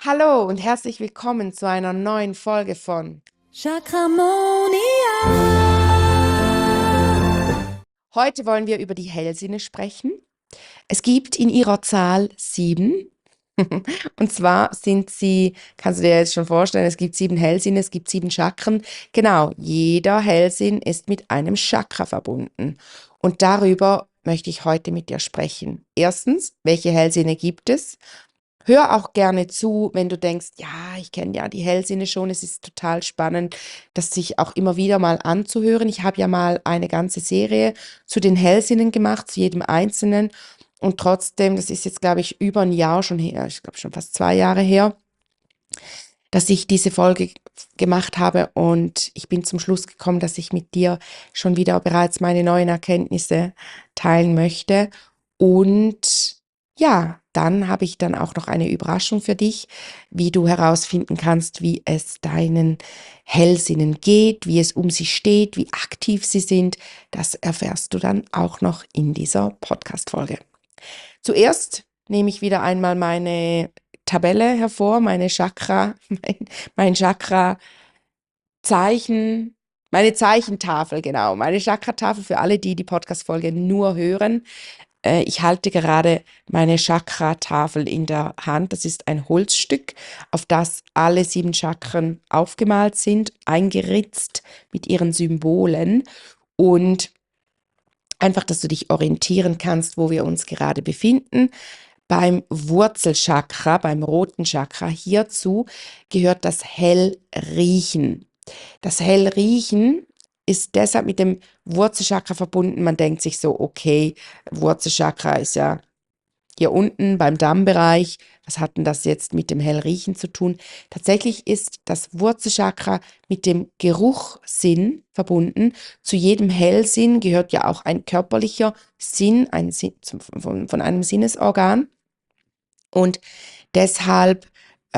Hallo und herzlich willkommen zu einer neuen Folge von Chakramonia. Heute wollen wir über die Hellsinne sprechen. Es gibt in ihrer Zahl 7. Und zwar sind sie, kannst du dir jetzt schon vorstellen, es gibt 7 Hellsinne, es gibt 7 Chakren. Genau, jeder Hellsinn ist mit einem Chakra verbunden. Und darüber möchte ich heute mit dir sprechen. Erstens, welche Hellsinne gibt es? Hör auch gerne zu, wenn du denkst, ja, ich kenne ja die Hellsinne schon, es ist total spannend, das sich auch immer wieder mal anzuhören. Ich habe ja mal eine ganze Serie zu den Hellsinnen gemacht, zu jedem einzelnen. Und trotzdem, das ist jetzt, glaube ich, über ein Jahr schon her, ich glaube schon fast 2 Jahre her, dass ich diese Folge gemacht habe und ich bin zum Schluss gekommen, dass ich mit dir schon wieder bereits meine neuen Erkenntnisse teilen möchte. Und ja, dann habe ich dann auch noch eine Überraschung für dich, wie du herausfinden kannst, wie es deinen Hellsinnen geht, wie es um sie steht, wie aktiv sie sind. Das erfährst du dann auch noch in dieser Podcast-Folge. Zuerst nehme ich wieder einmal meine Tabelle hervor, meine Chakra, mein Chakra-Zeichen, meine Zeichentafel, genau, meine Chakratafel für alle, die die Podcast-Folge nur hören. Ich halte gerade meine Chakra-Tafel in der Hand. Das ist ein Holzstück, auf das alle 7 Chakren aufgemalt sind, eingeritzt mit ihren Symbolen und einfach, dass du dich orientieren kannst, wo wir uns gerade befinden. Beim Wurzelchakra, beim roten Chakra, hierzu gehört das Hellriechen. Das Hellriechen ist deshalb mit dem Wurzelchakra verbunden. Man denkt sich so, okay, Wurzelchakra ist ja hier unten beim Dammbereich. Was hat denn das jetzt mit dem Hellriechen zu tun? Tatsächlich ist das Wurzelchakra mit dem Geruchssinn verbunden. Zu jedem Hellsinn gehört ja auch ein körperlicher Sinn, ein Sinn von einem Sinnesorgan. Und deshalb,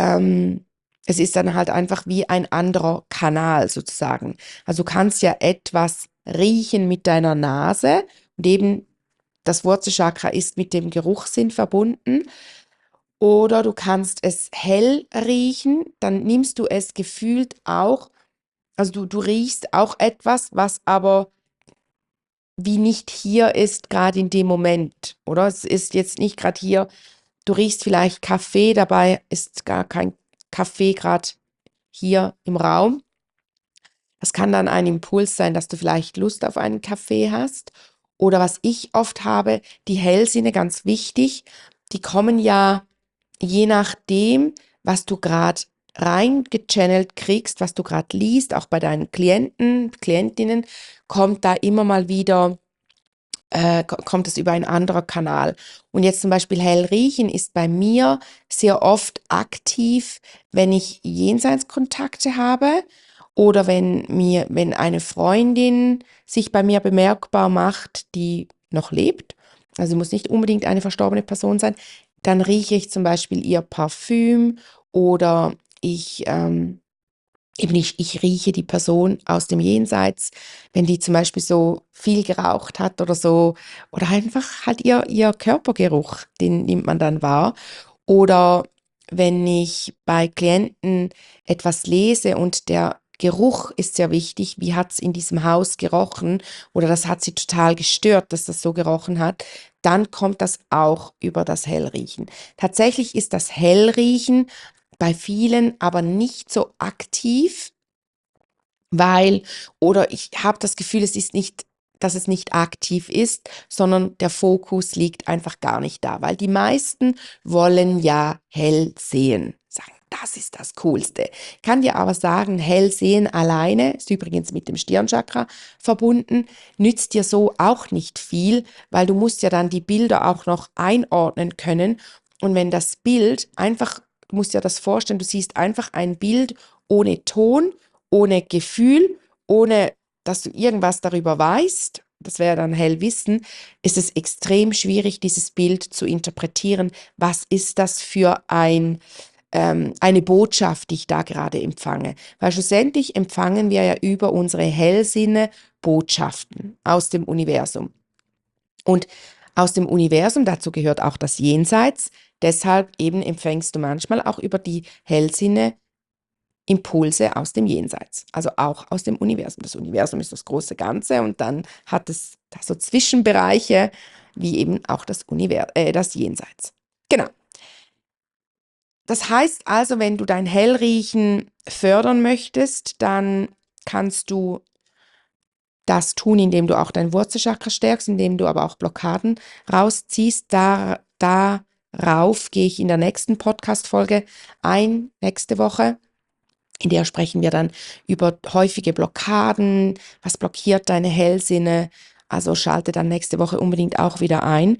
es ist dann halt einfach wie ein anderer Kanal sozusagen. Also du kannst ja etwas riechen mit deiner Nase und eben das Wurzelchakra ist mit dem Geruchssinn verbunden. Oder du kannst es hell riechen, dann nimmst du es gefühlt auch, also du riechst auch etwas, was aber wie nicht hier ist, gerade in dem Moment, oder? Es ist jetzt nicht gerade hier. Du riechst vielleicht Kaffee, dabei ist gar kein Kaffee gerade hier im Raum. Das kann dann ein Impuls sein, dass du vielleicht Lust auf einen Kaffee hast. Oder was ich oft habe, die Hellsinne, ganz wichtig, die kommen ja je nachdem, was du gerade reingechannelt kriegst, was du gerade liest, auch bei deinen Klienten, Klientinnen, kommt da immer mal wieder kommt es über einen anderen Kanal. Und jetzt zum Beispiel Hellriechen ist bei mir sehr oft aktiv, wenn ich Jenseitskontakte habe oder wenn eine Freundin sich bei mir bemerkbar macht, die noch lebt. Also muss nicht unbedingt eine verstorbene Person sein. Dann rieche ich zum Beispiel ihr Parfüm oder ich rieche die Person aus dem Jenseits, wenn die zum Beispiel so viel geraucht hat oder so, oder einfach halt ihr Körpergeruch, den nimmt man dann wahr. Oder wenn ich bei Klienten etwas lese und der Geruch ist sehr wichtig, wie hat es in diesem Haus gerochen oder das hat sie total gestört, dass das so gerochen hat, dann kommt das auch über das Hellriechen. Tatsächlich ist das Hellriechen bei vielen aber nicht so aktiv, weil, oder ich habe das Gefühl, es ist nicht, dass es nicht aktiv ist, sondern der Fokus liegt einfach gar nicht da, weil die meisten wollen ja hell sehen. Sagen, das ist das Coolste. Kann dir aber sagen, hell sehen alleine, ist übrigens mit dem Stirnchakra verbunden, nützt dir so auch nicht viel, weil du musst ja dann die Bilder auch noch einordnen können. Und wenn das Bild einfach, du musst dir das vorstellen, du siehst einfach ein Bild ohne Ton, ohne Gefühl, ohne dass du irgendwas darüber weißt, das wäre dann Hellwissen, ist es extrem schwierig, dieses Bild zu interpretieren. Was ist das für eine Botschaft, die ich da gerade empfange? Weil schlussendlich empfangen wir ja über unsere Hellsinne Botschaften aus dem Universum. Und aus dem Universum, dazu gehört auch das Jenseits. Deshalb eben empfängst du manchmal auch über die Hellsinne Impulse aus dem Jenseits, also auch aus dem Universum. Das Universum ist das große Ganze und dann hat es da so Zwischenbereiche, wie eben auch das Jenseits. Genau. Das heißt also, wenn du dein Hellriechen fördern möchtest, dann kannst du das tun, indem du auch dein Wurzelchakra stärkst, indem du aber auch Blockaden rausziehst. Darauf gehe ich in der nächsten Podcast-Folge ein, nächste Woche. In der sprechen wir dann über häufige Blockaden, was blockiert deine Hellsinne. Also schalte dann nächste Woche unbedingt auch wieder ein.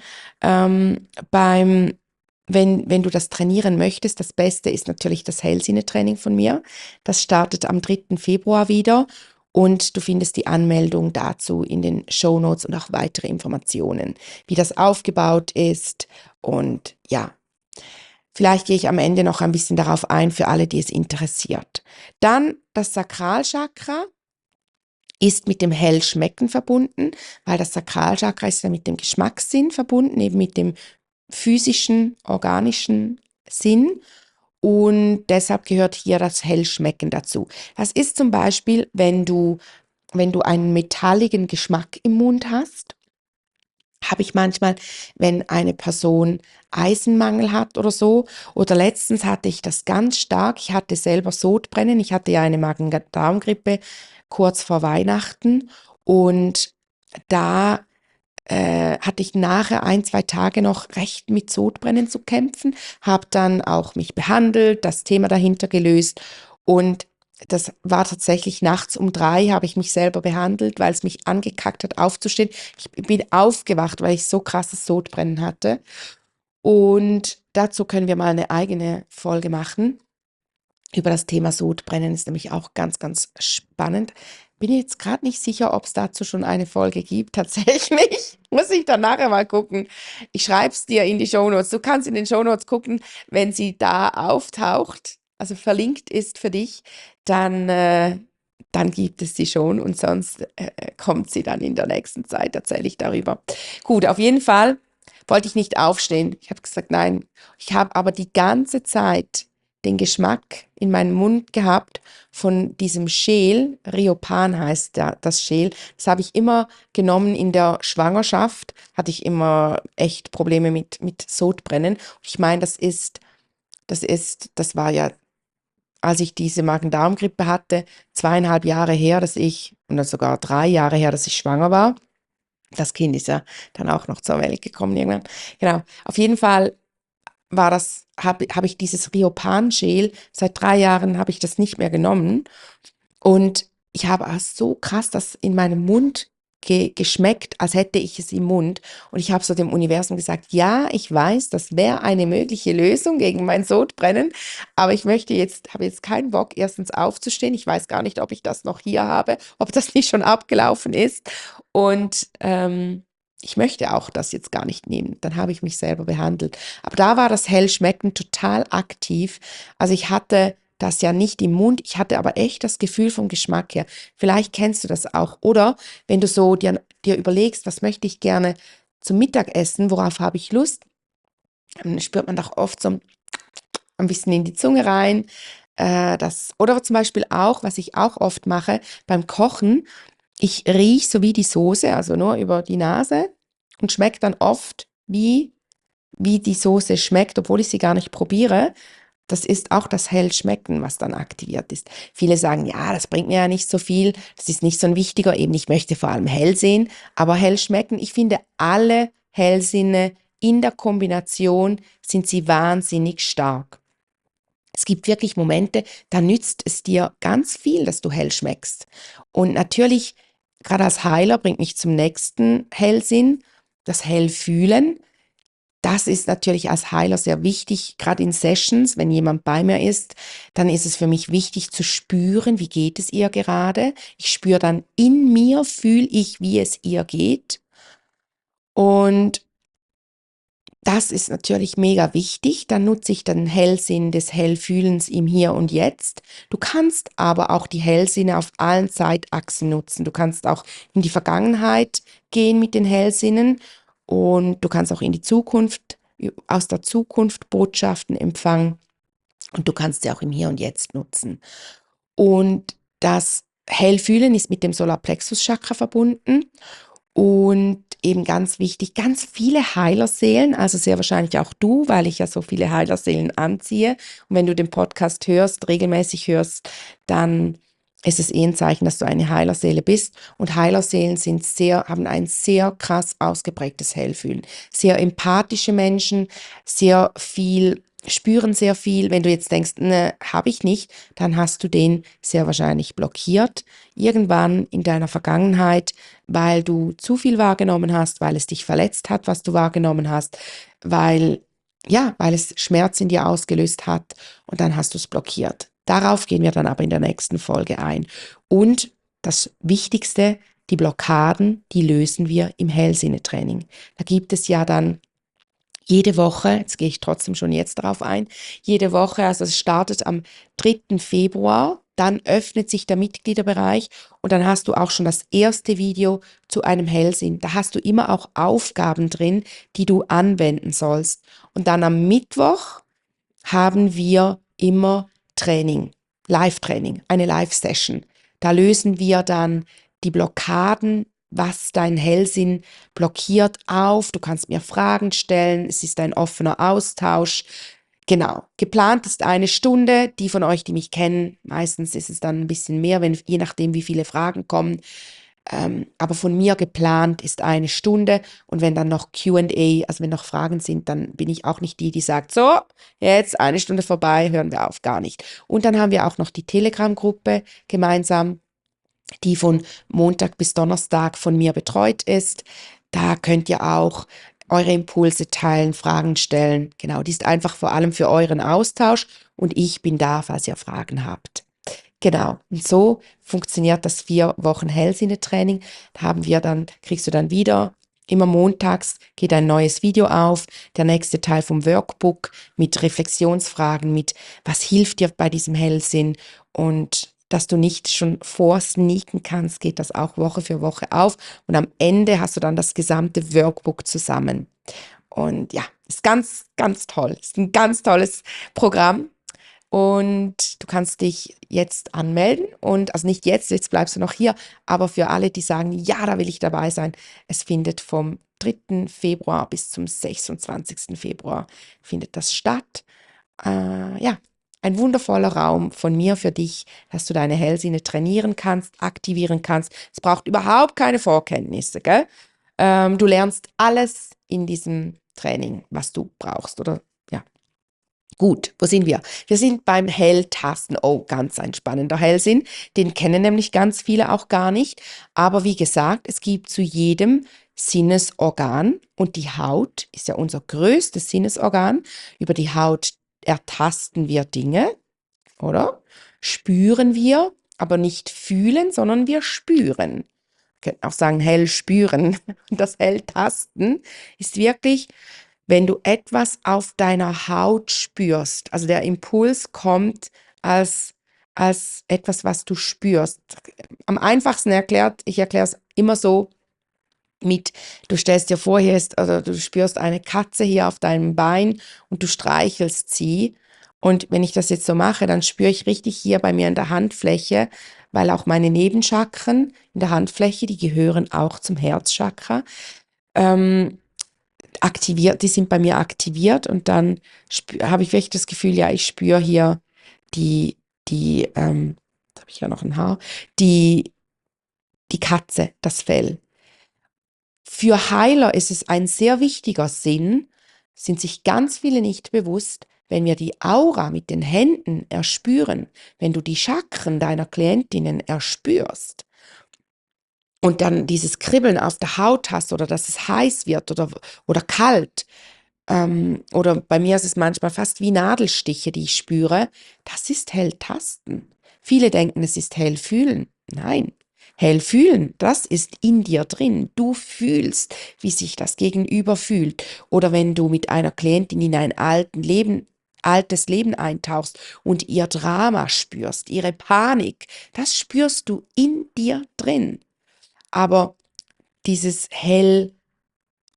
Wenn du das trainieren möchtest, das Beste ist natürlich das Hellsinnetraining von mir. Das startet am 3. Februar wieder und du findest die Anmeldung dazu in den Shownotes und auch weitere Informationen, wie das aufgebaut ist. Und ja, vielleicht gehe ich am Ende noch ein bisschen darauf ein für alle, die es interessiert. Dann das Sakralchakra ist mit dem Hellschmecken verbunden, weil das Sakralchakra ist ja mit dem Geschmackssinn verbunden, eben mit dem physischen, organischen Sinn. Und deshalb gehört hier das Hellschmecken dazu. Das ist zum Beispiel, wenn du einen metalligen Geschmack im Mund hast, habe ich manchmal, wenn eine Person Eisenmangel hat oder so. Oder letztens hatte ich das ganz stark. Ich hatte selber Sodbrennen. Ich hatte ja eine Magen-Darm-Grippe kurz vor Weihnachten. Und da hatte ich nachher 1, 2 Tage noch recht mit Sodbrennen zu kämpfen, habe dann auch mich behandelt, das Thema dahinter gelöst und das war tatsächlich nachts um 3 habe ich mich selber behandelt, weil es mich angekackt hat, aufzustehen. Ich bin aufgewacht, weil ich so krasses Sodbrennen hatte. Und dazu können wir mal eine eigene Folge machen. Über das Thema Sodbrennen ist nämlich auch ganz, ganz spannend. Bin jetzt gerade nicht sicher, ob es dazu schon eine Folge gibt. Tatsächlich muss ich dann nachher mal gucken. Ich schreibe es dir in die Shownotes. Du kannst in den Shownotes gucken, wenn sie da auftaucht, also verlinkt ist für dich, dann gibt es sie schon und sonst kommt sie dann in der nächsten Zeit, erzähle ich darüber. Gut, auf jeden Fall wollte ich nicht aufstehen. Ich habe gesagt, nein. Ich habe aber die ganze Zeit den Geschmack in meinem Mund gehabt von diesem Schäl, Riopan heißt das Schäl. Das habe ich immer genommen in der Schwangerschaft, hatte ich immer echt Probleme mit Sodbrennen. Und ich meine, das war ja, als ich diese Magen-Darm-Grippe hatte, 2,5 Jahre her, und dann sogar 3 Jahre her, dass ich schwanger war. Das Kind ist ja dann auch noch zur Welt gekommen irgendwann. Genau. Auf jeden Fall habe ich dieses Riopan-Gel, seit 3 Jahren habe ich das nicht mehr genommen. Und ich habe so krass das in meinem Mund geschmeckt, als hätte ich es im Mund. Und ich habe so dem Universum gesagt, ja, ich weiß, das wäre eine mögliche Lösung gegen mein Sodbrennen, aber habe jetzt keinen Bock, erstens aufzustehen. Ich weiß gar nicht, ob ich das noch hier habe, ob das nicht schon abgelaufen ist. Und ich möchte auch das jetzt gar nicht nehmen. Dann habe ich mich selber behandelt. Aber da war das Hellschmecken total aktiv. Also ich hatte das ja nicht im Mund, ich hatte aber echt das Gefühl vom Geschmack her. Vielleicht kennst du das auch. Oder wenn du so dir überlegst, was möchte ich gerne zum Mittagessen, worauf habe ich Lust, dann spürt man doch oft so ein bisschen in die Zunge rein. Oder zum Beispiel auch, was ich auch oft mache beim Kochen, ich rieche so wie die Soße, also nur über die Nase und schmecke dann oft, wie die Soße schmeckt, obwohl ich sie gar nicht probiere. Das ist auch das Hellschmecken, was dann aktiviert ist. Viele sagen, ja, das bringt mir ja nicht so viel, das ist nicht so ein wichtiger, eben ich möchte vor allem hell sehen, aber Hellschmecken, ich finde alle Hellsinne in der Kombination sind sie wahnsinnig stark. Es gibt wirklich Momente, da nützt es dir ganz viel, dass du hell schmeckst. Und natürlich, gerade als Heiler, bringt mich zum nächsten Hellsinn, das Hellfühlen. Das ist natürlich als Heiler sehr wichtig, gerade in Sessions, wenn jemand bei mir ist, dann ist es für mich wichtig zu spüren, wie geht es ihr gerade. Ich spüre dann in mir, fühle ich, wie es ihr geht. Und das ist natürlich mega wichtig. Dann nutze ich den Hellsinn des Hellfühlens im Hier und Jetzt. Du kannst aber auch die Hellsinne auf allen Zeitachsen nutzen. Du kannst auch in die Vergangenheit gehen mit den Hellsinnen und du kannst auch in die Zukunft, aus der Zukunft Botschaften empfangen und du kannst sie auch im Hier und Jetzt nutzen. Und das Hellfühlen ist mit dem Solarplexus-Chakra verbunden und eben ganz wichtig, ganz viele Heilerseelen, also sehr wahrscheinlich auch du, weil ich ja so viele Heilerseelen anziehe. Und wenn du den Podcast hörst, regelmäßig hörst, dann ist es ein Zeichen, dass du eine Heilerseele bist. Und Heilerseelen haben ein sehr krass ausgeprägtes Hellfühlen. Sehr empathische Menschen, spüren sehr viel. Wenn du jetzt denkst, ne, habe ich nicht, dann hast du den sehr wahrscheinlich blockiert. Irgendwann in deiner Vergangenheit, weil du zu viel wahrgenommen hast, weil es dich verletzt hat, was du wahrgenommen hast, weil es Schmerz in dir ausgelöst hat und dann hast du es blockiert. Darauf gehen wir dann aber in der nächsten Folge ein. Und das Wichtigste, die Blockaden, die lösen wir im Hellsinnetraining. Da gibt es ja dann jede Woche, jetzt gehe ich trotzdem schon jetzt darauf ein, jede Woche, also es startet am 3. Februar, dann öffnet sich der Mitgliederbereich und dann hast du auch schon das erste Video zu einem Hellsinn. Da hast du immer auch Aufgaben drin, die du anwenden sollst. Und dann am Mittwoch haben wir immer Training, Live-Training, eine Live-Session. Da lösen wir dann die Blockaden, was dein Hellsinn blockiert, auf. Du kannst mir Fragen stellen, es ist ein offener Austausch. Genau, geplant ist eine Stunde. Die von euch, die mich kennen, meistens ist es dann ein bisschen mehr, je nachdem, wie viele Fragen kommen. Aber von mir geplant ist eine Stunde und wenn dann noch Q&A, also wenn noch Fragen sind, dann bin ich auch nicht die, die sagt, so, jetzt eine Stunde vorbei, hören wir auf, gar nicht. Und dann haben wir auch noch die Telegram-Gruppe gemeinsam, die von Montag bis Donnerstag von mir betreut ist. Da könnt ihr auch eure Impulse teilen, Fragen stellen. Genau, die ist einfach vor allem für euren Austausch und ich bin da, falls ihr Fragen habt. Genau, und so funktioniert das 4 Wochen Hellsinnetraining. Kriegst du dann wieder, immer montags geht ein neues Video auf, der nächste Teil vom Workbook mit Reflexionsfragen, mit was hilft dir bei diesem Hellsinn und dass du nicht schon vorsneaken kannst, geht das auch Woche für Woche auf und am Ende hast du dann das gesamte Workbook zusammen. Und ja, ist ganz, ganz toll. Ist ein ganz tolles Programm. Und du kannst dich jetzt anmelden und, also nicht jetzt bleibst du noch hier, aber für alle, die sagen, ja, da will ich dabei sein, es findet vom 3. Februar bis zum 26. Februar findet das statt. Ja, ein wundervoller Raum von mir für dich, dass du deine Hellsinne trainieren kannst, aktivieren kannst. Es braucht überhaupt keine Vorkenntnisse, gell? Du lernst alles in diesem Training, was du brauchst, oder ja. Gut, wo sind wir? Wir sind beim Helltasten. Oh, ganz ein spannender Hellsinn. Den kennen nämlich ganz viele auch gar nicht. Aber wie gesagt, es gibt zu jedem Sinnesorgan und die Haut ist ja unser größtes Sinnesorgan. Über die Haut ertasten wir Dinge, oder? Spüren wir, aber nicht fühlen, sondern wir spüren. Wir könnten auch sagen, hell spüren. Und das Helltasten ist wirklich, wenn du etwas auf deiner Haut spürst, also der Impuls kommt als etwas, was du spürst. Am einfachsten erklärt, ich erkläre es immer so mit, du stellst dir vor, oder du spürst eine Katze hier auf deinem Bein und du streichelst sie. Und wenn ich das jetzt so mache, dann spüre ich richtig hier bei mir in der Handfläche, weil auch meine Nebenchakren in der Handfläche, die gehören auch zum Herzchakra, die sind bei mir aktiviert und dann habe ich wirklich das Gefühl, ja, ich spüre hier da habe ich ja noch ein Haar, die, die Katze, das Fell. Für Heiler ist es ein sehr wichtiger Sinn, sind sich ganz viele nicht bewusst, wenn wir die Aura mit den Händen erspüren, wenn du die Chakren deiner Klientinnen erspürst und dann dieses Kribbeln auf der Haut hast oder dass es heiß wird oder kalt, oder bei mir ist es manchmal fast wie Nadelstiche, die ich spüre, das ist Helltasten. Viele denken, es ist Hellfühlen. Nein, Hellfühlen, das ist in dir drin. Du fühlst, wie sich das Gegenüber fühlt. Oder wenn du mit einer Klientin in ein altes Leben eintauchst und ihr Drama spürst, ihre Panik, das spürst du in dir drin. Aber dieses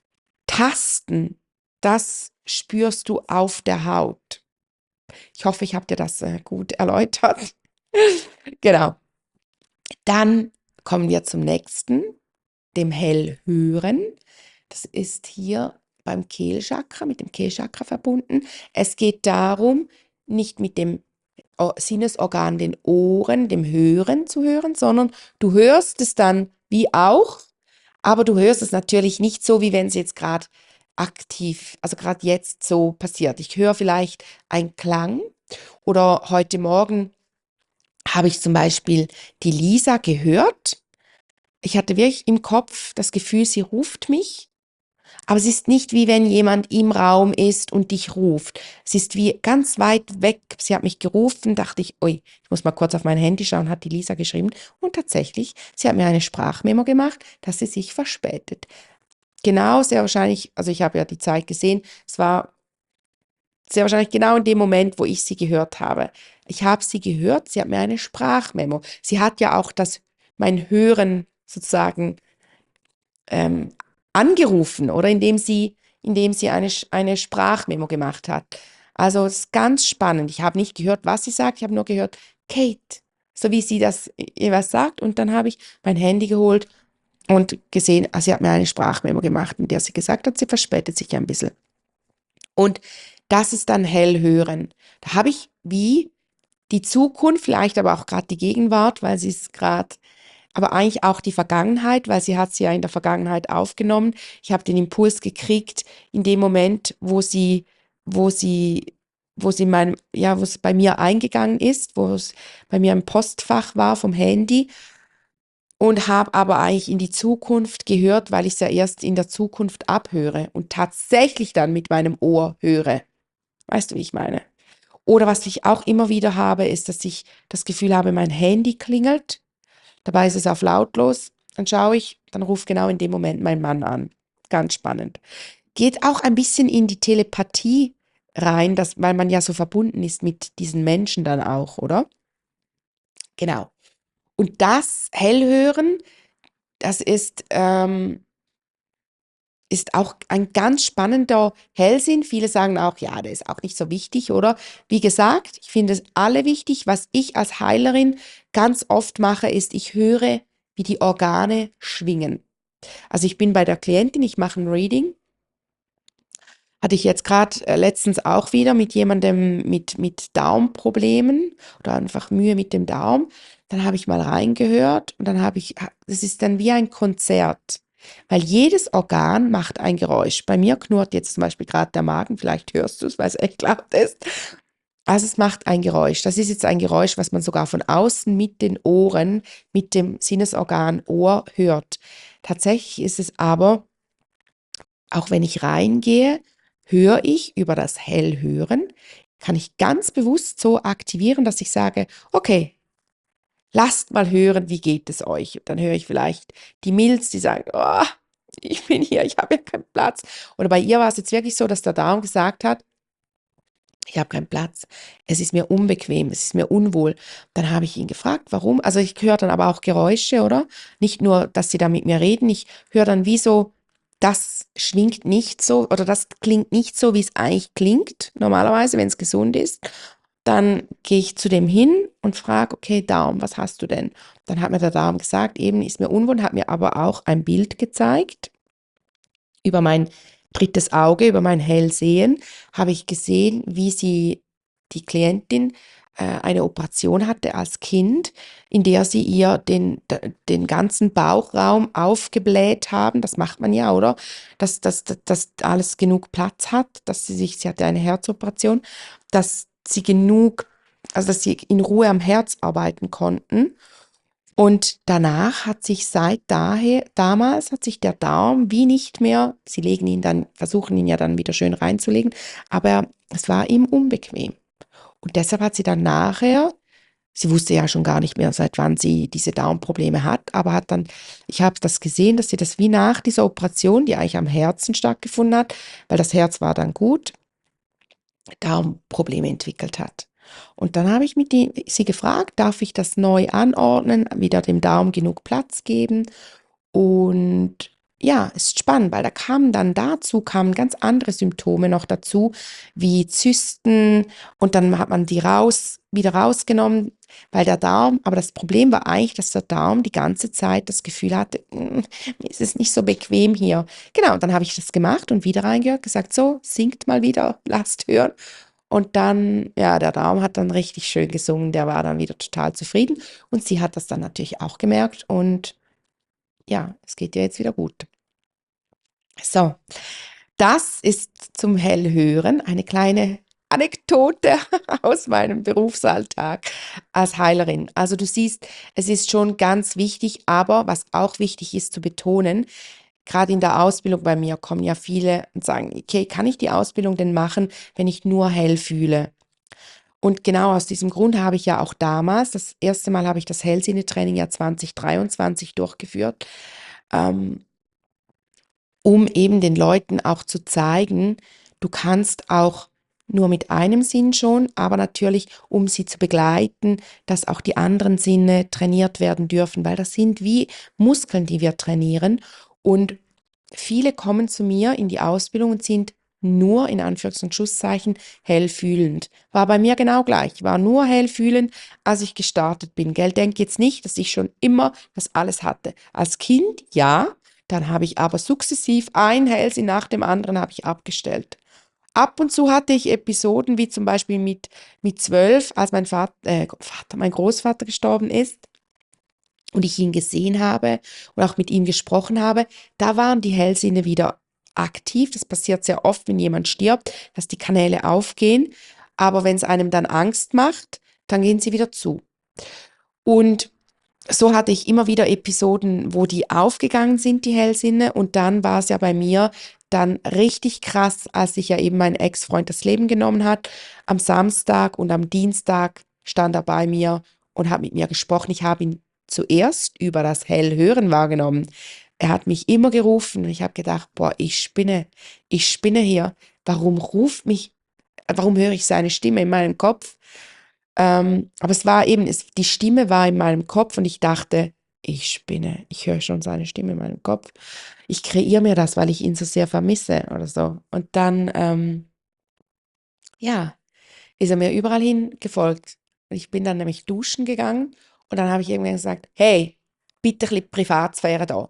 Tasten, das spürst du auf der Haut. Ich hoffe, ich habe dir das gut erläutert. Genau. Dann kommen wir zum nächsten, dem Hellhören. Das ist hier beim Kehlchakra, mit dem Kehlchakra verbunden. Es geht darum, nicht mit dem Sinnesorgan, den Ohren, dem Hören zu hören, sondern du hörst es dann wie auch, aber du hörst es natürlich nicht so, wie wenn es jetzt gerade aktiv, also gerade jetzt so passiert. Ich höre vielleicht einen Klang oder heute Morgen habe ich zum Beispiel die Lisa gehört. Ich hatte wirklich im Kopf das Gefühl, sie ruft mich, aber es ist nicht wie wenn jemand im Raum ist und dich ruft. Es ist wie ganz weit weg. Sie hat mich gerufen, dachte ich, ui, ich muss mal kurz auf mein Handy schauen, hat die Lisa geschrieben. Und tatsächlich, sie hat mir eine Sprachmemo gemacht, dass sie sich verspätet. Genau, sehr wahrscheinlich, also ich habe ja die Zeit gesehen, es war sehr wahrscheinlich genau in dem Moment, wo ich sie gehört habe. Ich habe sie gehört, sie hat mir eine Sprachmemo. Sie hat ja auch mein Hören sozusagen ähm, angerufen oder indem sie eine Sprachmemo gemacht hat. Also es ist ganz spannend. Ich habe nicht gehört, was sie sagt, ich habe nur gehört, Kate, so wie sie das ihr was sagt. Und dann habe ich mein Handy geholt und gesehen, sie hat mir eine Sprachmemo gemacht, in der sie gesagt hat, sie verspätet sich ein bisschen. Und das ist dann Hellhören. Da habe ich wie die Zukunft, vielleicht aber auch gerade die Gegenwart, weil sie ist gerade, aber eigentlich auch die Vergangenheit, weil sie hat sie ja in der Vergangenheit aufgenommen. Ich habe den Impuls gekriegt in dem Moment, wo sie, wo es bei mir eingegangen ist, wo es bei mir im Postfach war vom Handy und habe aber eigentlich in die Zukunft gehört, weil ich es ja erst in der Zukunft abhöre und tatsächlich dann mit meinem Ohr höre. Weißt du, wie ich meine? Oder was ich auch immer wieder habe, ist, dass ich das Gefühl habe, mein Handy klingelt. Dabei ist es auf lautlos. Dann schaue ich, dann ruft genau in dem Moment mein Mann an. Ganz spannend. Geht auch ein bisschen in die Telepathie rein, weil man ja so verbunden ist mit diesen Menschen dann auch, oder? Genau. Und das Hellhören, das ist auch ein ganz spannender Hellsinn. Viele sagen auch, ja, der ist auch nicht so wichtig, oder? Wie gesagt, ich finde es alle wichtig. Was ich als Heilerin ganz oft mache, ist, ich höre, wie die Organe schwingen. Also ich bin bei der Klientin, ich mache ein Reading. Hatte ich jetzt gerade letztens auch wieder mit jemandem mit Darmproblemen oder einfach Mühe mit dem Darm. Dann habe ich mal reingehört und dann das ist dann wie ein Konzert, weil jedes Organ macht ein Geräusch. Bei mir knurrt jetzt zum Beispiel gerade der Magen, vielleicht hörst du es, weil es echt laut ist. Also es macht ein Geräusch. Das ist jetzt ein Geräusch, was man sogar von außen mit den Ohren, mit dem Sinnesorgan Ohr hört. Tatsächlich ist es aber auch wenn ich reingehe, höre ich über das Hellhören, kann ich ganz bewusst so aktivieren, dass ich sage, okay, lasst mal hören, wie geht es euch? Dann höre ich vielleicht die Milz, die sagen, oh, ich bin hier, ich habe ja keinen Platz. Oder bei ihr war es jetzt wirklich so, dass der Darm gesagt hat, ich habe keinen Platz. Es ist mir unbequem, es ist mir unwohl. Dann habe ich ihn gefragt, warum. Also ich höre dann aber auch Geräusche, oder? Nicht nur, dass sie da mit mir reden, ich höre dann wie so, das schwingt nicht so oder das klingt nicht so, wie es eigentlich klingt, normalerweise, wenn es gesund ist. Dann gehe ich zu dem hin und frage, okay, Darm, was hast du denn? Dann hat mir der Darm gesagt, eben ist mir unwohl, hat mir aber auch ein Bild gezeigt über mein drittes Auge, über mein Hellsehen, habe ich gesehen, wie die Klientin eine Operation hatte als Kind, in der sie ihr den ganzen Bauchraum aufgebläht haben. Das macht man ja, oder? Dass alles genug Platz hat, sie hatte eine Herzoperation, dass sie also dass sie in Ruhe am Herz arbeiten konnten. Und danach hat sich damals hat sich der Darm wie nicht mehr, versuchen ihn ja dann wieder schön reinzulegen, aber es war ihm unbequem. Und deshalb hat sie dann nachher, sie wusste ja schon gar nicht mehr, seit wann sie diese Darmprobleme hat, aber ich habe das gesehen, dass sie das wie nach dieser Operation, die eigentlich am Herzen stattgefunden hat, weil das Herz war dann gut, Darmprobleme entwickelt hat. Und dann habe ich sie gefragt, darf ich das neu anordnen, wieder dem Darm genug Platz geben? Und ja, ist spannend, weil kamen ganz andere Symptome noch dazu, wie Zysten und dann hat man die wieder rausgenommen, weil der Darm, aber das Problem war eigentlich, dass der Darm die ganze Zeit das Gefühl hatte, mir ist es nicht so bequem hier. Genau, und dann habe ich das gemacht und wieder reingehört, gesagt, so, singt mal wieder, lasst hören. Und dann, ja, der Darm hat dann richtig schön gesungen, der war dann wieder total zufrieden und sie hat das dann natürlich auch gemerkt und ja, es geht ihr jetzt wieder gut. So, das ist zum Hellhören eine kleine Anekdote aus meinem Berufsalltag als Heilerin. Also du siehst, es ist schon ganz wichtig, aber was auch wichtig ist zu betonen, gerade in der Ausbildung bei mir kommen ja viele und sagen, okay, kann ich die Ausbildung denn machen, wenn ich nur hell fühle? Und genau aus diesem Grund habe ich ja auch damals, das erste Mal habe ich das Hellsinnetraining ja 2023 durchgeführt, ähm, um eben den Leuten auch zu zeigen, du kannst auch nur mit einem Sinn schon, aber natürlich, um sie zu begleiten, dass auch die anderen Sinne trainiert werden dürfen, weil das sind wie Muskeln, die wir trainieren. Und viele kommen zu mir in die Ausbildung und sind nur in Anführungs- und Schlusszeichen hellfühlend. War bei mir genau gleich. Ich war nur hellfühlend, als ich gestartet bin. Gell, denk jetzt nicht, dass ich schon immer das alles hatte. Als Kind, ja, dann habe ich aber sukzessiv ein Hellsinn nach dem anderen habe ich abgestellt. Ab und zu hatte ich Episoden, wie zum Beispiel mit 12, als mein Großvater gestorben ist und ich ihn gesehen habe und auch mit ihm gesprochen habe, da waren die Hellsinne wieder aktiv. Das passiert sehr oft, wenn jemand stirbt, dass die Kanäle aufgehen. Aber wenn es einem dann Angst macht, dann gehen sie wieder zu. Und so hatte ich immer wieder Episoden, wo die aufgegangen sind, die Hellsinne. Und dann war es ja bei mir dann richtig krass, als sich ja eben mein Ex-Freund das Leben genommen hat. Am Samstag und am Dienstag stand er bei mir und hat mit mir gesprochen. Ich habe ihn zuerst über das Hellhören wahrgenommen. Er hat mich immer gerufen. Ich habe gedacht, boah, ich spinne hier. Warum höre ich seine Stimme in meinem Kopf? Aber es war eben, die Stimme war in meinem Kopf und ich dachte, ich spinne, ich höre schon seine Stimme in meinem Kopf. Ich kreiere mir das, weil ich ihn so sehr vermisse oder so. Und dann, ja, ist er mir überall hin gefolgt. Und ich bin dann nämlich duschen gegangen und dann habe ich irgendwann gesagt, hey, bitte ein bisschen Privatsphäre da.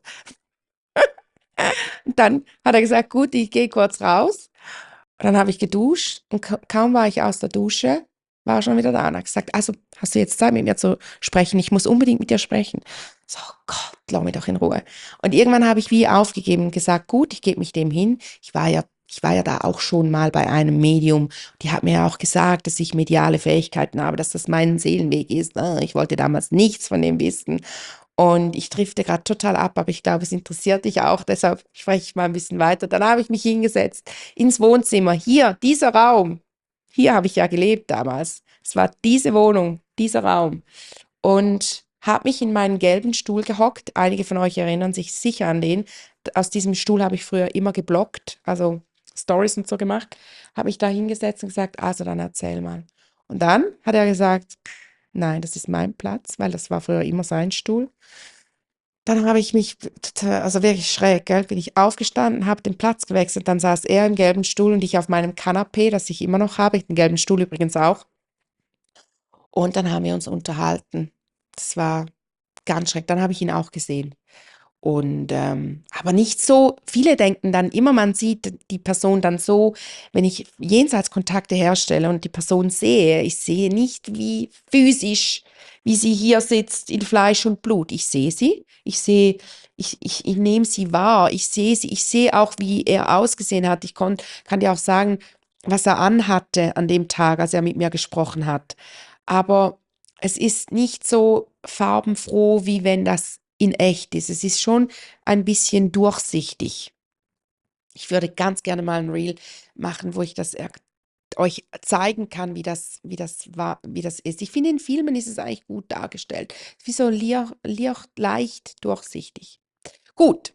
Und dann hat er gesagt, gut, ich gehe kurz raus. Und dann habe ich geduscht und kaum war ich aus der Dusche, war er schon wieder da und hat gesagt, also hast du jetzt Zeit mit mir zu sprechen? Ich muss unbedingt mit dir sprechen. So, oh Gott, lass mich doch in Ruhe. Und irgendwann habe ich wie aufgegeben und gesagt, gut, ich gebe mich dem hin. Ich war ja da auch schon mal bei einem Medium. Die hat mir ja auch gesagt, dass ich mediale Fähigkeiten habe, dass das mein Seelenweg ist. Ich wollte damals nichts von dem wissen. Und ich drifte gerade total ab, aber ich glaube, es interessiert dich auch, deshalb spreche ich mal ein bisschen weiter. Dann habe ich mich hingesetzt ins Wohnzimmer. Hier, dieser Raum. Hier habe ich ja gelebt damals. Es war diese Wohnung, dieser Raum. Und habe mich in meinen gelben Stuhl gehockt. Einige von euch erinnern sich sicher an den. Aus diesem Stuhl habe ich früher immer geblockt, also Stories und so gemacht. Habe mich da hingesetzt und gesagt, also dann erzähl mal. Und dann hat er gesagt, nein, das ist mein Platz, weil das war früher immer sein Stuhl. Dann habe ich mich, also wirklich schräg, gell, bin ich aufgestanden, habe den Platz gewechselt, dann saß er im gelben Stuhl und ich auf meinem Kanapee, das ich immer noch habe, den gelben Stuhl übrigens auch. Und dann haben wir uns unterhalten. Das war ganz schrecklich. Dann habe ich ihn auch gesehen. Und aber nicht so, viele denken dann immer, man sieht die Person dann so, wenn ich Jenseitskontakte herstelle und die Person sehe, ich sehe nicht wie physisch, wie sie hier sitzt in Fleisch und Blut. Ich sehe sie, ich nehme sie wahr, ich sehe sie, ich sehe auch, wie er ausgesehen hat. Kann dir auch sagen, was er anhatte an dem Tag, als er mit mir gesprochen hat. Aber es ist nicht so farbenfroh, wie wenn das in echt ist. Es ist schon ein bisschen durchsichtig. Ich würde ganz gerne mal ein Reel machen, wo ich das euch zeigen kann, wie das ist. Ich finde, in Filmen ist es eigentlich gut dargestellt. Wie so leicht durchsichtig. Gut.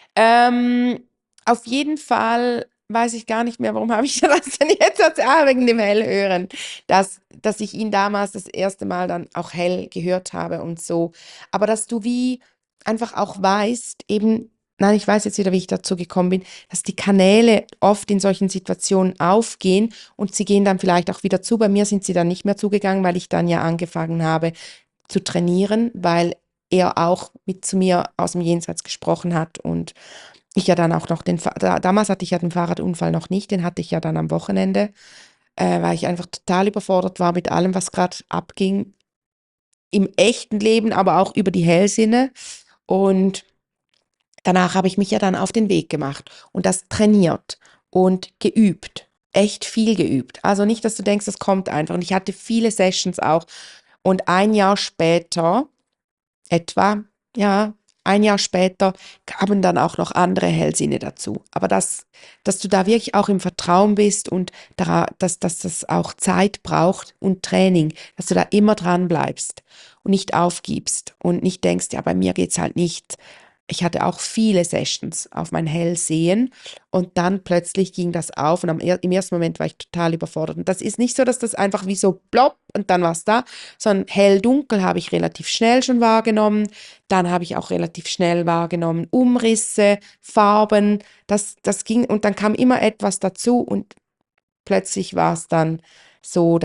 Auf jeden Fall weiß ich gar nicht mehr, warum habe ich das denn jetzt erzählt? Wegen dem Hellhören, dass ich ihn damals das erste Mal dann auch hell gehört habe und so. Aber dass du wie einfach auch weißt, eben nein, ich weiß jetzt wieder, wie ich dazu gekommen bin, dass die Kanäle oft in solchen Situationen aufgehen und sie gehen dann vielleicht auch wieder zu. Bei mir sind sie dann nicht mehr zugegangen, weil ich dann ja angefangen habe zu trainieren, weil er auch mit zu mir aus dem Jenseits gesprochen hat und ich ja dann auch noch damals hatte ich ja den Fahrradunfall noch nicht, den hatte ich ja dann am Wochenende, weil ich einfach total überfordert war mit allem, was gerade abging im echten Leben, aber auch über die Hellsinne. Und danach habe ich mich ja dann auf den Weg gemacht und das trainiert und geübt, echt viel geübt. Also nicht, dass du denkst, das kommt einfach. Und ich hatte viele Sessions auch. Und ein Jahr später, etwa, ja, ein Jahr später kamen dann auch noch andere Hellsinne dazu. Aber dass du da wirklich auch im Vertrauen bist und dass das auch Zeit braucht und Training, dass du da immer dran bleibst und nicht aufgibst und nicht denkst, ja, bei mir geht's halt nicht. Ich hatte auch viele Sessions auf mein Hellsehen und dann plötzlich ging das auf und im ersten Moment war ich total überfordert. Und das ist nicht so, dass das einfach wie so plopp und dann war's da, sondern hell-dunkel habe ich relativ schnell schon wahrgenommen. Dann habe ich auch relativ schnell wahrgenommen Umrisse, Farben, das ging und dann kam immer etwas dazu und plötzlich war es dann so,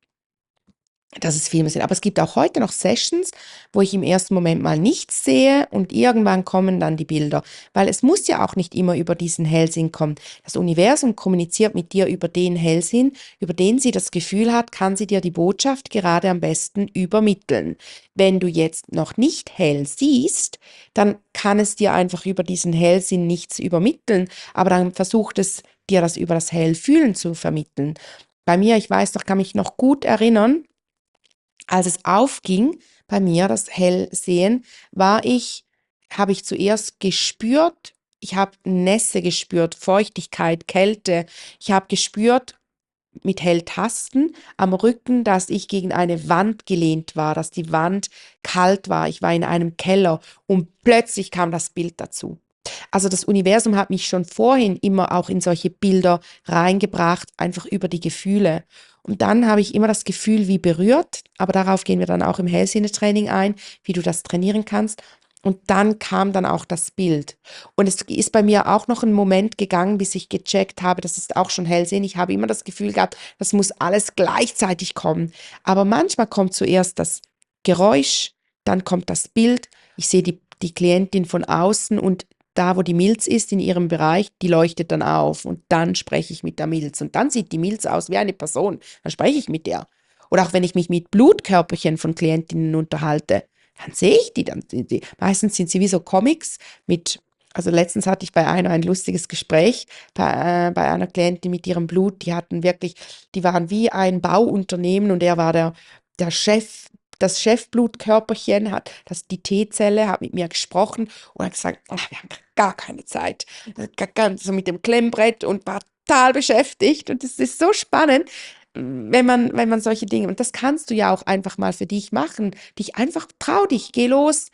dass es Filme sind. Aber es gibt auch heute noch Sessions, wo ich im ersten Moment mal nichts sehe und irgendwann kommen dann die Bilder. Weil es muss ja auch nicht immer über diesen Hellsinn kommen. Das Universum kommuniziert mit dir über den Hellsinn, über den sie das Gefühl hat, kann sie dir die Botschaft gerade am besten übermitteln. Wenn du jetzt noch nicht hell siehst, dann kann es dir einfach über diesen Hellsinn nichts übermitteln, aber dann versucht es dir das über das Hellfühlen zu vermitteln. Bei mir, ich weiß noch, kann mich noch gut erinnern, als es aufging bei mir, das Hellsehen, habe ich zuerst gespürt, ich habe Nässe gespürt, Feuchtigkeit, Kälte. Ich habe gespürt mit Helltasten am Rücken, dass ich gegen eine Wand gelehnt war, dass die Wand kalt war. Ich war in einem Keller und plötzlich kam das Bild dazu. Also das Universum hat mich schon vorhin immer auch in solche Bilder reingebracht, einfach über die Gefühle. Und dann habe ich immer das Gefühl wie berührt, aber darauf gehen wir dann auch im Hellsinnetraining ein, wie du das trainieren kannst. Und dann kam dann auch das Bild. Und es ist bei mir auch noch ein Moment gegangen, bis ich gecheckt habe, das ist auch schon Hellsehen. Ich habe immer das Gefühl gehabt, das muss alles gleichzeitig kommen. Aber manchmal kommt zuerst das Geräusch, dann kommt das Bild. Ich sehe die Klientin von außen und da, wo die Milz ist in ihrem Bereich, die leuchtet dann auf und dann spreche ich mit der Milz und dann sieht die Milz aus wie eine Person, dann spreche ich mit der. Oder auch wenn ich mich mit Blutkörperchen von Klientinnen unterhalte, dann sehe ich die, meistens sind sie wie so Comics also letztens hatte ich bei einer ein lustiges Gespräch bei einer Klientin mit ihrem Blut, die waren wie ein Bauunternehmen und er war der Chef, das Chefblutkörperchen die T-Zelle hat mit mir gesprochen und hat gesagt, ach, wir haben gar keine Zeit. Ganz so mit dem Klemmbrett und war total beschäftigt. Und es ist so spannend, wenn man solche Dinge, und das kannst du ja auch einfach mal für dich machen. Trau dich, geh los,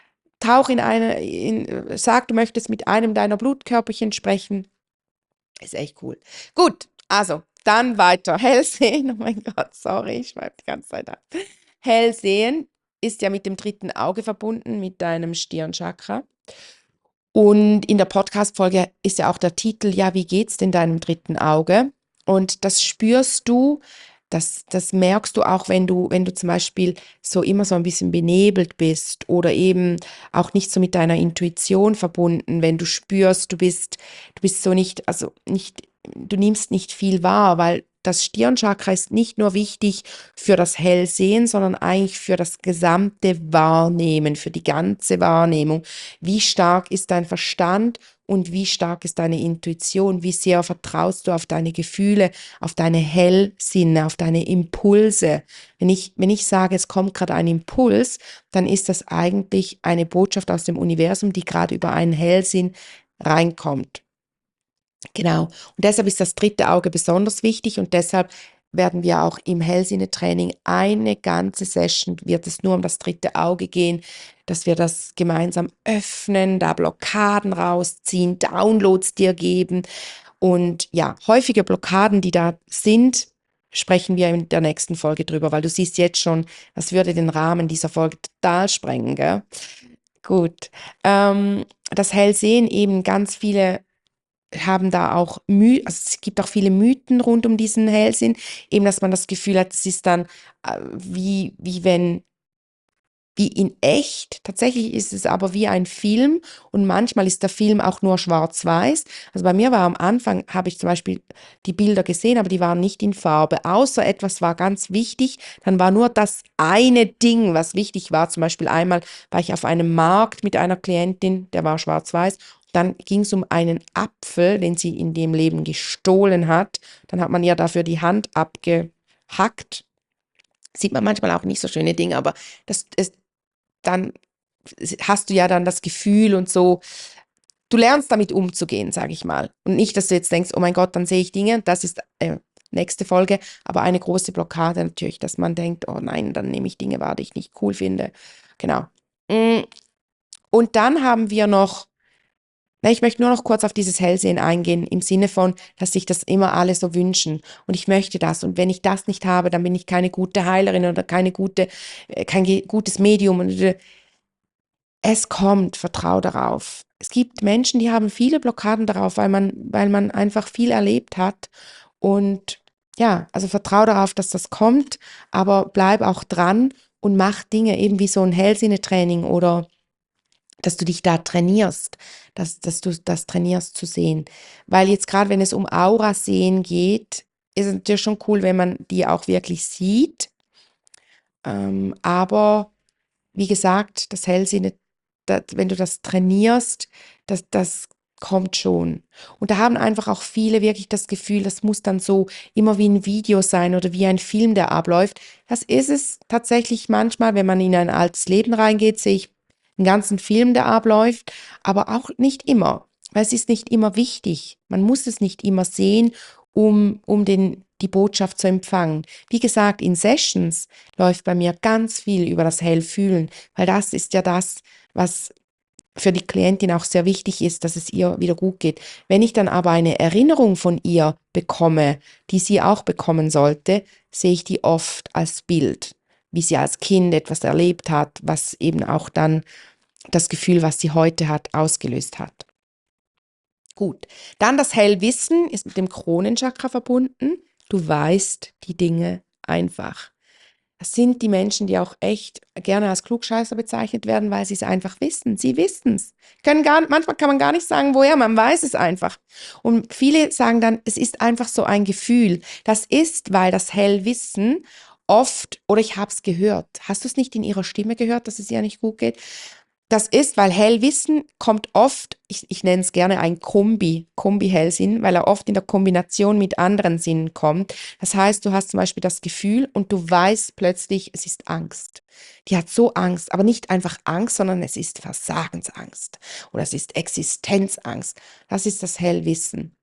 sag, du möchtest mit einem deiner Blutkörperchen sprechen. Ist echt cool. Gut, also, dann weiter. Hellsehen, oh mein Gott, sorry, ich schreibe die ganze Zeit ab. Hellsehen ist ja mit dem dritten Auge verbunden, mit deinem Stirnchakra. Und in der Podcast-Folge ist ja auch der Titel, ja, wie geht's denn deinem dritten Auge? Und das spürst du, das merkst du auch, wenn du zum Beispiel so immer so ein bisschen benebelt bist oder eben auch nicht so mit deiner Intuition verbunden, wenn du spürst, du bist so nicht, also nicht, du nimmst nicht viel wahr, weil das Stirnchakra ist nicht nur wichtig für das Hellsehen, sondern eigentlich für das gesamte Wahrnehmen, für die ganze Wahrnehmung. Wie stark ist dein Verstand und wie stark ist deine Intuition? Wie sehr vertraust du auf deine Gefühle, auf deine Hellsinne, auf deine Impulse? Wenn ich sage, es kommt gerade ein Impuls, dann ist das eigentlich eine Botschaft aus dem Universum, die gerade über einen Hellsinn reinkommt. Genau. Und deshalb ist das dritte Auge besonders wichtig und deshalb werden wir auch im Hellsinnetraining eine ganze Session, wird es nur um das dritte Auge gehen, dass wir das gemeinsam öffnen, da Blockaden rausziehen, Downloads dir geben und ja, häufige Blockaden, die da sind, sprechen wir in der nächsten Folge drüber, weil du siehst jetzt schon, das würde den Rahmen dieser Folge total sprengen, gell? Gut. Das Hellsehen eben ganz viele haben da auch also es gibt auch viele Mythen rund um diesen Hellsinn, eben dass man das Gefühl hat, es ist dann wie wenn wie in echt. Tatsächlich ist es aber wie ein Film und manchmal ist der Film auch nur schwarz-weiß. Also bei mir war am Anfang, habe ich zum Beispiel die Bilder gesehen, aber die waren nicht in Farbe, außer etwas war ganz wichtig. Dann war nur das eine Ding, was wichtig war. Zum Beispiel einmal war ich auf einem Markt mit einer Klientin, der war schwarz-weiß. Dann ging es um einen Apfel, den sie in dem Leben gestohlen hat. Dann hat man ihr dafür die Hand abgehackt. Sieht man manchmal auch nicht so schöne Dinge, aber dann hast du ja dann das Gefühl und so, du lernst damit umzugehen, sage ich mal. Und nicht, dass du jetzt denkst, oh mein Gott, dann sehe ich Dinge, das ist nächste Folge, aber eine große Blockade natürlich, dass man denkt, oh nein, dann nehme ich Dinge wahr, die ich nicht cool finde. Genau. Und dann haben wir noch, ich möchte nur noch kurz auf dieses Hellsehen eingehen, im Sinne von, dass sich das immer alle so wünschen und ich möchte das und wenn ich das nicht habe, dann bin ich keine gute Heilerin oder kein gutes Medium und es kommt, vertrau darauf. Es gibt Menschen, die haben viele Blockaden darauf, weil man einfach viel erlebt hat. Und ja, also vertrau darauf, dass das kommt, aber bleib auch dran und mach Dinge eben wie so ein Hellsinnetraining oder dass du dich da trainierst, dass du das trainierst zu sehen. Weil jetzt gerade, wenn es um Aura-Sehen geht, ist es natürlich schon cool, wenn man die auch wirklich sieht. Aber wie gesagt, das Hellsinne, wenn du das trainierst, das kommt schon. Und da haben einfach auch viele wirklich das Gefühl, das muss dann so immer wie ein Video sein oder wie ein Film, der abläuft. Das ist es tatsächlich manchmal, wenn man in ein altes Leben reingeht, sehe ich einen ganzen Film, der abläuft, aber auch nicht immer, weil es ist nicht immer wichtig. Man muss es nicht immer sehen, um die Botschaft zu empfangen. Wie gesagt, in Sessions läuft bei mir ganz viel über das Hellfühlen, weil das ist ja das, was für die Klientin auch sehr wichtig ist, dass es ihr wieder gut geht. Wenn ich dann aber eine Erinnerung von ihr bekomme, die sie auch bekommen sollte, sehe ich die oft als Bild, wie sie als Kind etwas erlebt hat, was eben auch dann das Gefühl, was sie heute hat, ausgelöst hat. Gut, dann das Hellwissen ist mit dem Kronenchakra verbunden. Du weißt die Dinge einfach. Das sind die Menschen, die auch echt gerne als Klugscheißer bezeichnet werden, weil sie es einfach wissen. Sie wissen es. Manchmal kann man gar nicht sagen, woher, man weiß es einfach. Und viele sagen dann, es ist einfach so ein Gefühl. Das ist, weil das Hellwissen oft, oder ich habe es gehört, hast du es nicht in ihrer Stimme gehört, dass es ihr nicht gut geht? Das ist, weil Hellwissen kommt oft, ich nenne es gerne ein Kombi-Hellsinn, weil er oft in der Kombination mit anderen Sinnen kommt. Das heißt, du hast zum Beispiel das Gefühl und du weißt plötzlich, es ist Angst. Die hat so Angst, aber nicht einfach Angst, sondern es ist Versagensangst oder es ist Existenzangst. Das ist das Hellwissen.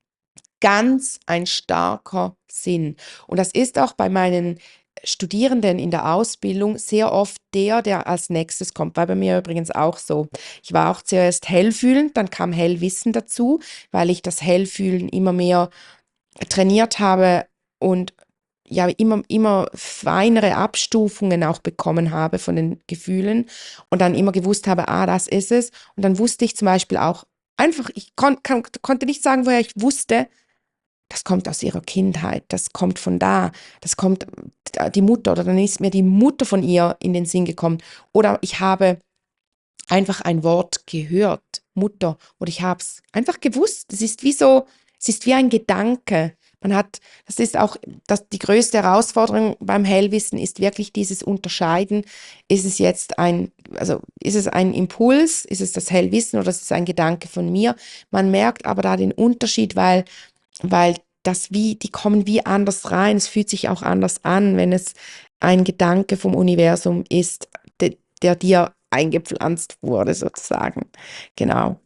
Ganz ein starker Sinn. Und das ist auch bei meinen Studierenden in der Ausbildung sehr oft der als nächstes kommt. War bei mir übrigens auch so. Ich war auch zuerst hellfühlend, dann kam Hellwissen dazu, weil ich das Hellfühlen immer mehr trainiert habe und ja, immer feinere Abstufungen auch bekommen habe von den Gefühlen und dann immer gewusst habe, das ist es. Und dann wusste ich zum Beispiel auch einfach, ich konnte nicht sagen, woher ich wusste, das kommt aus ihrer Kindheit, das kommt von da, das kommt die Mutter oder dann ist mir die Mutter von ihr in den Sinn gekommen oder ich habe einfach ein Wort gehört, Mutter, oder ich habe es einfach gewusst. Es ist wie so, es ist wie ein Gedanke. Das ist auch die größte Herausforderung beim Hellwissen ist wirklich dieses Unterscheiden. Ist es jetzt ist es ein Impuls, ist es das Hellwissen oder ist es ein Gedanke von mir? Man merkt aber da den Unterschied, weil die kommen wie anders rein. Es fühlt sich auch anders an, wenn es ein Gedanke vom Universum ist, der dir eingepflanzt wurde, sozusagen. Genau.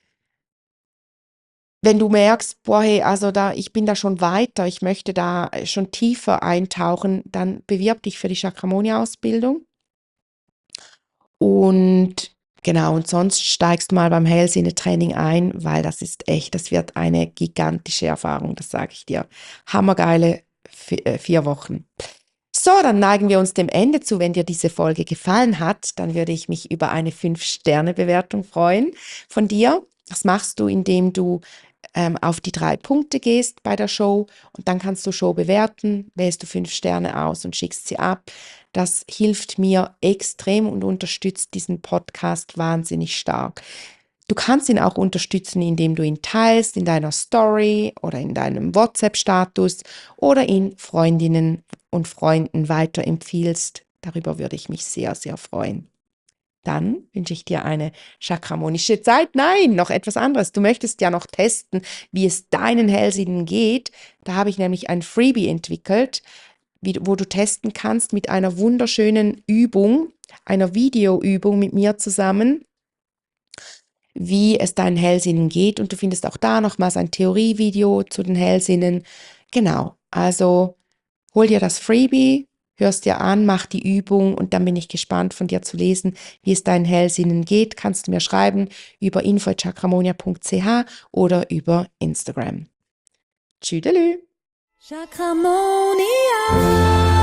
Wenn du merkst, boah, hey, also ich bin da schon weiter, ich möchte da schon tiefer eintauchen, dann bewirb dich für die Chakramonia-Ausbildung. Und genau, und sonst steigst mal beim Hellsinne-Training ein, weil das wird eine gigantische Erfahrung, das sage ich dir. Hammergeile 4 Wochen. So, dann neigen wir uns dem Ende zu. Wenn dir diese Folge gefallen hat, dann würde ich mich über eine 5-Sterne-Bewertung freuen von dir. Das machst du, indem du auf die 3 Punkte gehst bei der Show und dann kannst du Show bewerten, wählst du 5 Sterne aus und schickst sie ab. Das hilft mir extrem und unterstützt diesen Podcast wahnsinnig stark. Du kannst ihn auch unterstützen, indem du ihn teilst in deiner Story oder in deinem WhatsApp-Status oder ihn Freundinnen und Freunden weiterempfiehlst. Darüber würde ich mich sehr, sehr freuen. Dann wünsche ich dir eine chakramonische Zeit. Nein, noch etwas anderes. Du möchtest ja noch testen, wie es deinen Hellsinnen geht. Da habe ich nämlich ein Freebie entwickelt, wo du testen kannst mit einer wunderschönen Übung, einer Videoübung mit mir zusammen, wie es deinen Hellsinnen geht. Und du findest auch da nochmals ein Theorievideo zu den Hellsinnen. Genau, also hol dir das Freebie, hörst dir an, mach die Übung und dann bin ich gespannt von dir zu lesen, wie es deinen Hellsinnen geht. Kannst du mir schreiben über info@chakramonia.ch oder über Instagram. Tschüdelü! Chakramonia.